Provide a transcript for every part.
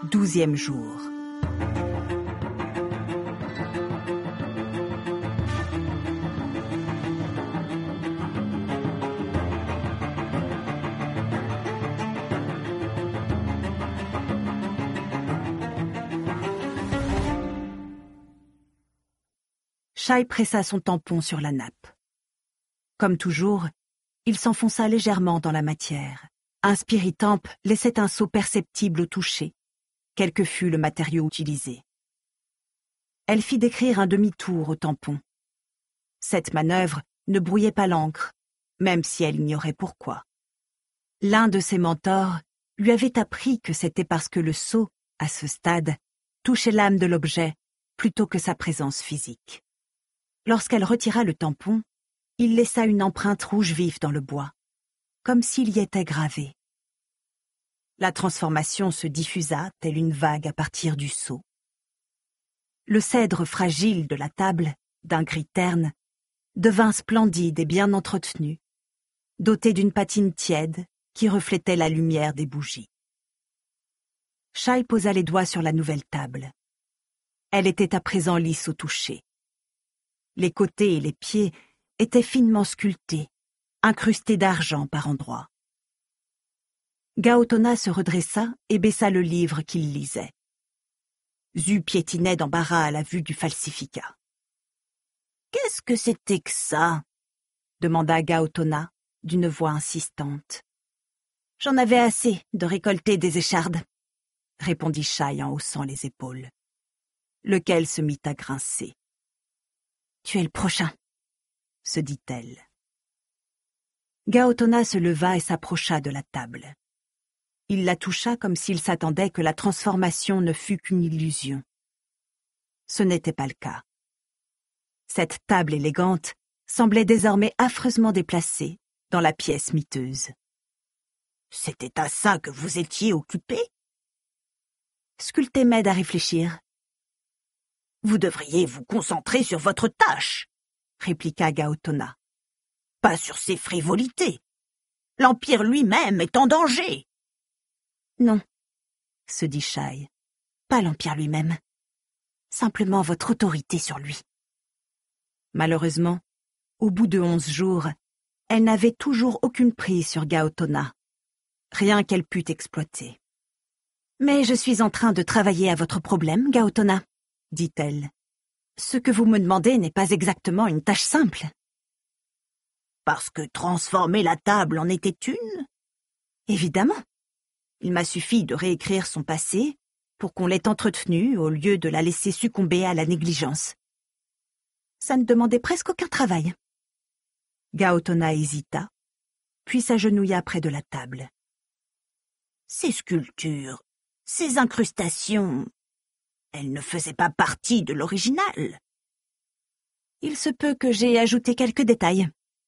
12e jour. Shai pressa son tampon sur la nappe. Comme toujours, il s'enfonça légèrement dans la matière. Un spiritamp laissait un saut perceptible au toucher, quel que fût le matériau utilisé. Elle fit décrire un demi-tour au tampon. Cette manœuvre ne brouillait pas l'encre, même si elle ignorait pourquoi. L'un de ses mentors lui avait appris que c'était parce que le saut, à ce stade, touchait l'âme de l'objet plutôt que sa présence physique. Lorsqu'elle retira le tampon, il laissa une empreinte rouge vif dans le bois, comme s'il y était gravé. La transformation se diffusa telle une vague à partir du seau. Le cèdre fragile de la table, d'un gris terne, devint splendide et bien entretenu, doté d'une patine tiède qui reflétait la lumière des bougies. Shai posa les doigts sur la nouvelle table. Elle était à présent lisse au toucher. Les côtés et les pieds étaient finement sculptés, incrustés d'argent par endroits. Gaotona se redressa et baissa le livre qu'il lisait. Zu piétinait d'embarras à la vue du falsificat. « Qu'est-ce que c'était que ça ?» demanda Gaotona d'une voix insistante. « J'en avais assez de récolter des échardes, » répondit Shai en haussant les épaules. Lequel se mit à grincer. « Tu es le prochain, » se dit-elle. Gaotona se leva et s'approcha de la table. Il la toucha comme s'il s'attendait que la transformation ne fût qu'une illusion. Ce n'était pas le cas. Cette table élégante semblait désormais affreusement déplacée dans la pièce miteuse. « C'était à ça que vous étiez occupé ?» Sculpter m'aide à réfléchir. « Vous devriez vous concentrer sur votre tâche, » répliqua Gaotona. « Pas sur ces frivolités. L'Empire lui-même est en danger. » Non, se dit Shai, pas l'Empire lui-même. Simplement votre autorité sur lui. Malheureusement, au bout de 11 jours, elle n'avait toujours aucune prise sur Gaotona. Rien qu'elle pût exploiter. « Mais je suis en train de travailler à votre problème, Gaotona, » dit-elle. « Ce que vous me demandez n'est pas exactement une tâche simple. » Parce que transformer la table en était une ? Évidemment. Il m'a suffi de réécrire son passé pour qu'on l'ait entretenue au lieu de la laisser succomber à la négligence. Ça ne demandait presque aucun travail. Gaotona hésita, puis s'agenouilla près de la table. Ces sculptures, ces incrustations, elles ne faisaient pas partie de l'original. Il se peut que j'aie ajouté quelques détails.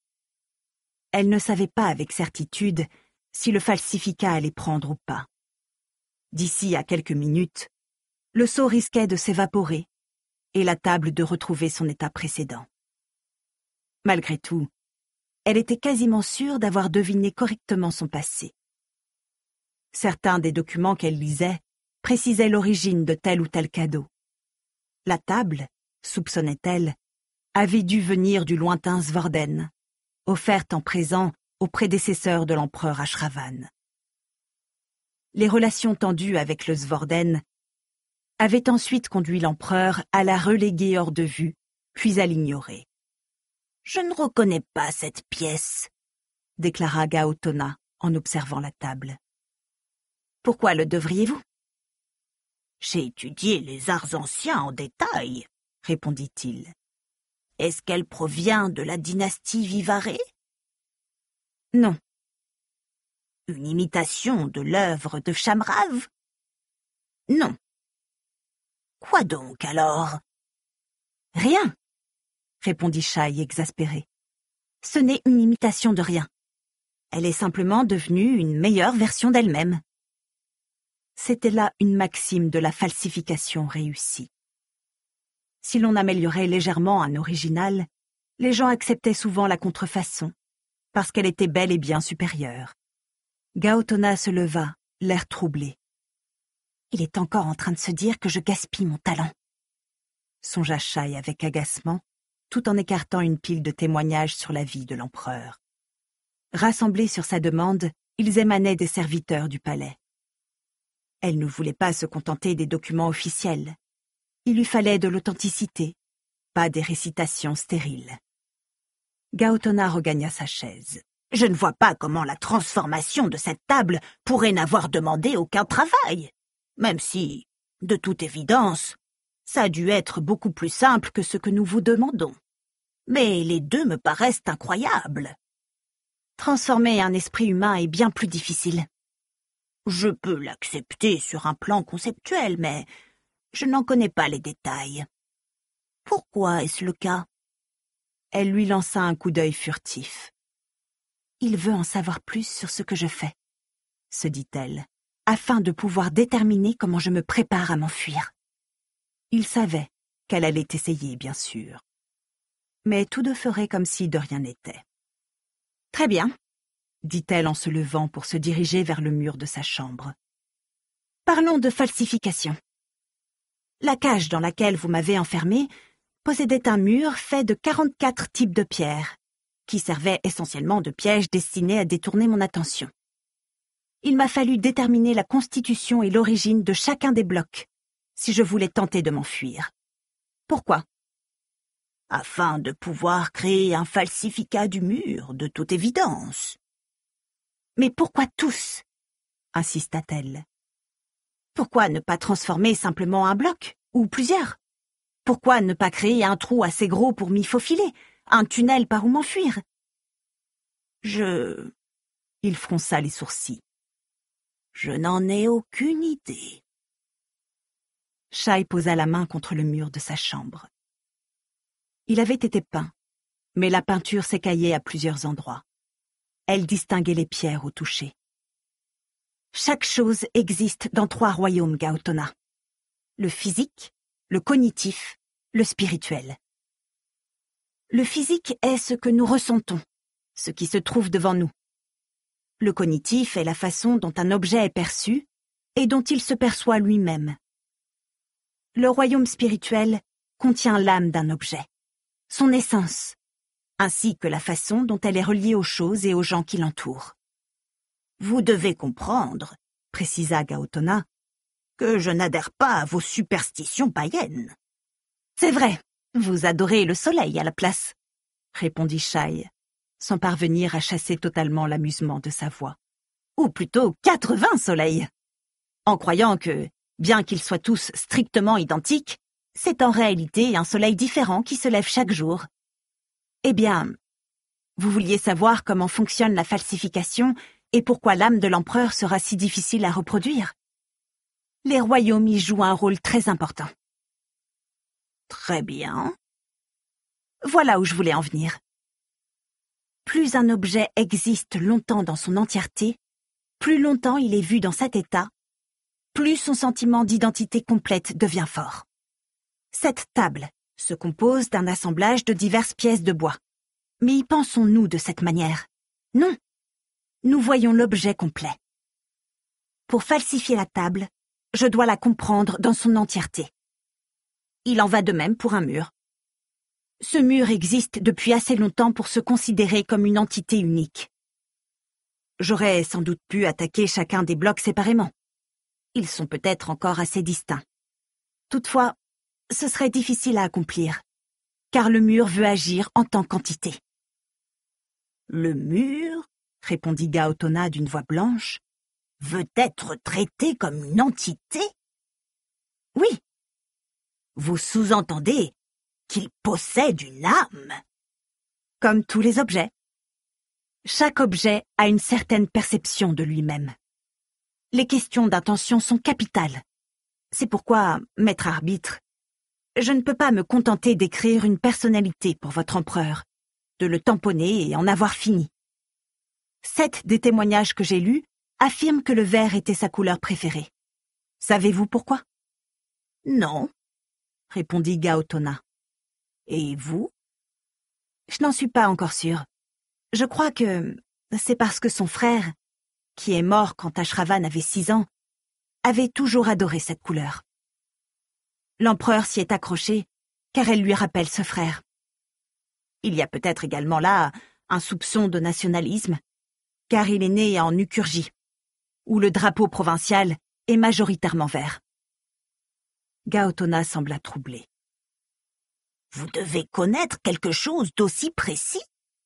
Elle ne savait pas avec certitude si le falsificat allait prendre ou pas. D'ici à quelques minutes, le seau risquait de s'évaporer et la table de retrouver son état précédent. Malgré tout, elle était quasiment sûre d'avoir deviné correctement son passé. Certains des documents qu'elle lisait précisaient l'origine de tel ou tel cadeau. La table, soupçonnait-elle, avait dû venir du lointain Svorden, offerte en présent au prédécesseur de l'empereur Ashravan. Les relations tendues avec le Svorden avaient ensuite conduit l'empereur à la reléguer hors de vue, puis à l'ignorer. « Je ne reconnais pas cette pièce, » déclara Gaotona en observant la table. « Pourquoi le devriez-vous ?»« J'ai étudié les arts anciens en détail, » répondit-il. « Est-ce qu'elle provient de la dynastie Vivaré ?»« Non. »« Une imitation de l'œuvre de Shamrav ?»« Non. »« Quoi donc, alors ?»« Rien, » répondit Shai exaspéré. « Ce n'est une imitation de rien. Elle est simplement devenue une meilleure version d'elle-même. » C'était là une maxime de la falsification réussie. Si l'on améliorait légèrement un original, les gens acceptaient souvent la contrefaçon, parce qu'elle était bel et bien supérieure. Gaotona se leva, l'air troublé. Il est encore en train de se dire que je gaspille mon talent. Songea Shai avec agacement, tout en écartant une pile de témoignages sur la vie de l'empereur. Rassemblés sur sa demande, ils émanaient des serviteurs du palais. Elle ne voulait pas se contenter des documents officiels. Il lui fallait de l'authenticité, pas des récitations stériles. Gaotona regagna sa chaise. « Je ne vois pas comment la transformation de cette table pourrait n'avoir demandé aucun travail, même si, de toute évidence, ça a dû être beaucoup plus simple que ce que nous vous demandons. Mais les deux me paraissent incroyables. Transformer un esprit humain est bien plus difficile. Je peux l'accepter sur un plan conceptuel, mais je n'en connais pas les détails. Pourquoi est-ce le cas ? » Elle lui lança un coup d'œil furtif. « Il veut en savoir plus sur ce que je fais, » se dit-elle, afin de pouvoir déterminer comment je me prépare à m'enfuir. Il savait qu'elle allait essayer, bien sûr. Mais tous deux feraient comme si de rien n'était. « Très bien, » dit-elle en se levant pour se diriger vers le mur de sa chambre. « Parlons de falsification. La cage dans laquelle vous m'avez enfermée possédait un mur fait de 44 types de pierres, qui servaient essentiellement de pièges destinés à détourner mon attention. Il m'a fallu déterminer la constitution et l'origine de chacun des blocs, si je voulais tenter de m'enfuir. Pourquoi ? Afin de pouvoir créer un falsificat du mur, de toute évidence. Mais pourquoi tous ? Insista-t-elle. Pourquoi ne pas transformer simplement un bloc, ou plusieurs ? Pourquoi ne pas créer un trou assez gros pour m'y faufiler, un tunnel par où m'enfuir ? Il fronça les sourcils. Je n'en ai aucune idée. Shai posa la main contre le mur de sa chambre. Il avait été peint, mais la peinture s'écaillait à plusieurs endroits. Elle distinguait les pierres au toucher. Chaque chose existe dans 3 royaumes, Gaotona. Le physique, le cognitif, le spirituel. Le physique est ce que nous ressentons, ce qui se trouve devant nous. Le cognitif est la façon dont un objet est perçu et dont il se perçoit lui-même. Le royaume spirituel contient l'âme d'un objet, son essence, ainsi que la façon dont elle est reliée aux choses et aux gens qui l'entourent. Vous devez comprendre, précisa Gaotona, que je n'adhère pas à vos superstitions païennes. C'est vrai, vous adorez le soleil à la place, répondit Shai, sans parvenir à chasser totalement l'amusement de sa voix. Ou plutôt 80 soleils, en croyant que, bien qu'ils soient tous strictement identiques, c'est en réalité un soleil différent qui se lève chaque jour. Eh bien, vous vouliez savoir comment fonctionne la falsification et pourquoi l'âme de l'empereur sera si difficile à reproduire. Les royaumes y jouent un rôle très important. Très bien. Voilà où je voulais en venir. Plus un objet existe longtemps dans son entièreté, plus longtemps il est vu dans cet état, plus son sentiment d'identité complète devient fort. Cette table se compose d'un assemblage de diverses pièces de bois. Mais y pensons-nous de cette manière? Non. Nous voyons l'objet complet. Pour falsifier la table, je dois la comprendre dans son entièreté. Il en va de même pour un mur. Ce mur existe depuis assez longtemps pour se considérer comme une entité unique. J'aurais sans doute pu attaquer chacun des blocs séparément. Ils sont peut-être encore assez distincts. Toutefois, ce serait difficile à accomplir, car le mur veut agir en tant qu'entité. Le mur, répondit Gaotona d'une voix blanche, veut être traité comme une entité? Oui. Vous sous-entendez qu'il possède une âme? Comme tous les objets. Chaque objet a une certaine perception de lui-même. Les questions d'intention sont capitales. C'est pourquoi, maître arbitre, je ne peux pas me contenter d'écrire une personnalité pour votre empereur, de le tamponner et en avoir fini. 7 des témoignages que j'ai lus affirment que le vert était sa couleur préférée. Savez-vous pourquoi? Non, répondit Gaotona. Et vous? Je n'en suis pas encore sûre. Je crois que c'est parce que son frère, qui est mort quand Ashravan avait 6 ans, avait toujours adoré cette couleur. L'empereur s'y est accroché, car elle lui rappelle ce frère. Il y a peut-être également là un soupçon de nationalisme, car il est né en Ukurgie, où le drapeau provincial est majoritairement vert. Gaotona sembla troublé. Vous devez connaître quelque chose d'aussi précis?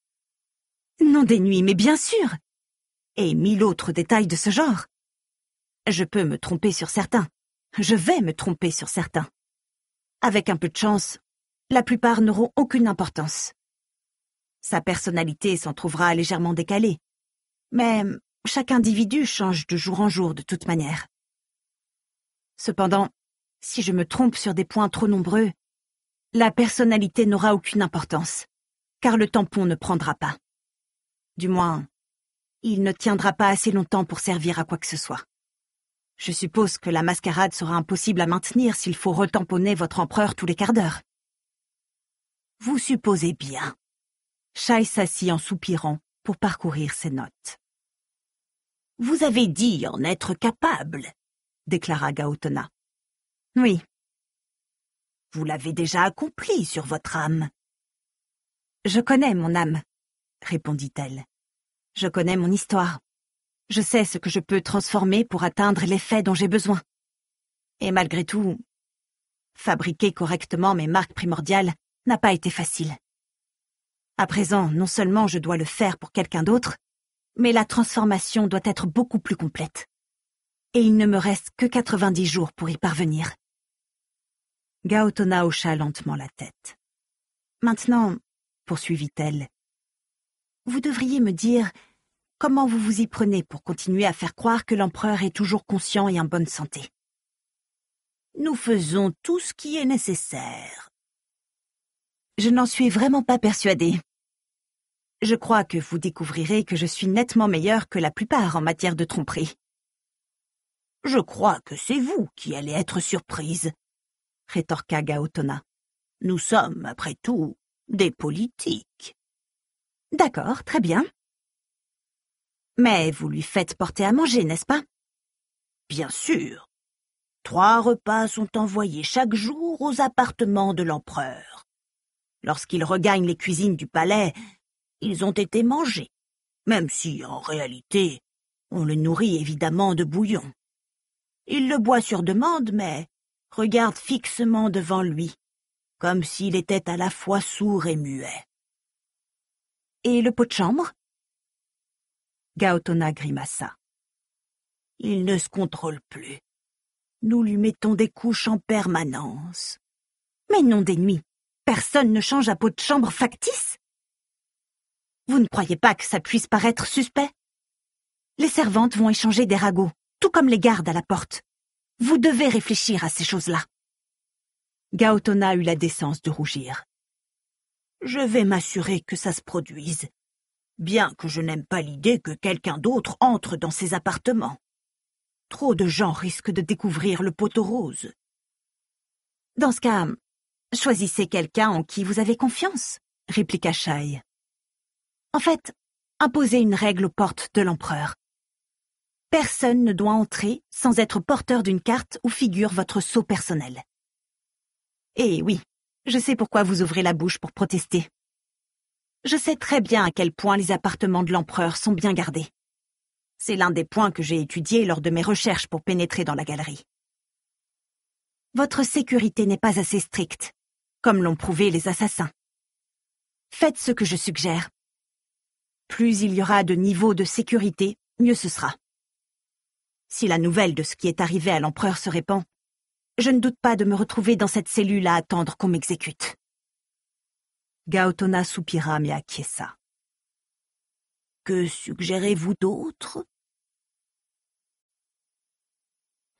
Nom des nuits, mais bien sûr! Et 1000 autres détails de ce genre. Je peux me tromper sur certains. Je vais me tromper sur certains. Avec un peu de chance, la plupart n'auront aucune importance. Sa personnalité s'en trouvera légèrement décalée. Mais chaque individu change de jour en jour de toute manière. Cependant, si je me trompe sur des points trop nombreux, la personnalité n'aura aucune importance, car le tampon ne prendra pas. Du moins, il ne tiendra pas assez longtemps pour servir à quoi que ce soit. Je suppose que la mascarade sera impossible à maintenir s'il faut retamponner votre empereur tous les quarts d'heure. Vous supposez bien. Shai s'assit en soupirant pour parcourir ses notes. Vous avez dit en être capable, déclara Gaotona. Oui. Vous l'avez déjà accompli sur votre âme. Je connais mon âme, répondit-elle. Je connais mon histoire. Je sais ce que je peux transformer pour atteindre l'effet dont j'ai besoin. Et malgré tout, fabriquer correctement mes marques primordiales n'a pas été facile. À présent, non seulement je dois le faire pour quelqu'un d'autre, mais la transformation doit être beaucoup plus complète. Et il ne me reste que 90 jours pour y parvenir. Gaotona hocha lentement la tête. Maintenant, poursuivit-elle, vous devriez me dire comment vous vous y prenez pour continuer à faire croire que l'empereur est toujours conscient et en bonne santé. Nous faisons tout ce qui est nécessaire. Je n'en suis vraiment pas persuadée. Je crois que vous découvrirez que je suis nettement meilleure que la plupart en matière de tromperie. Je crois que c'est vous qui allez être surprise, rétorqua Gaotona. Nous sommes, après tout, des politiques. D'accord, très bien. Mais vous lui faites porter à manger, n'est-ce pas? Bien sûr. 3 repas sont envoyés chaque jour aux appartements de l'empereur. Lorsqu'il regagne les cuisines du palais, ils ont été mangés, même si, en réalité, on le nourrit évidemment de bouillon. Il le boit sur demande, mais regarde fixement devant lui, comme s'il était à la fois sourd et muet. Et le pot de chambre? Gaotona grimaça. Il ne se contrôle plus. Nous lui mettons des couches en permanence. Mais nom des nuits, personne ne change à pot de chambre factice? Vous ne croyez pas que ça puisse paraître suspect? Les servantes vont échanger des ragots, tout comme les gardes à la porte. Vous devez réfléchir à ces choses-là. Gaotona eut la décence de rougir. Je vais m'assurer que ça se produise, bien que je n'aime pas l'idée que quelqu'un d'autre entre dans ces appartements. Trop de gens risquent de découvrir le pot aux roses. Dans ce cas, choisissez quelqu'un en qui vous avez confiance, répliqua Shai. En fait, imposez une règle aux portes de l'empereur. Personne ne doit entrer sans être porteur d'une carte où figure votre sceau personnel. Et oui, je sais pourquoi vous ouvrez la bouche pour protester. Je sais très bien à quel point les appartements de l'empereur sont bien gardés. C'est l'un des points que j'ai étudiés lors de mes recherches pour pénétrer dans la galerie. Votre sécurité n'est pas assez stricte, comme l'ont prouvé les assassins. Faites ce que je suggère. Plus il y aura de niveaux de sécurité, mieux ce sera. Si la nouvelle de ce qui est arrivé à l'empereur se répand, je ne doute pas de me retrouver dans cette cellule à attendre qu'on m'exécute. Gaotona soupira mais acquiesça. Que suggérez-vous d'autre?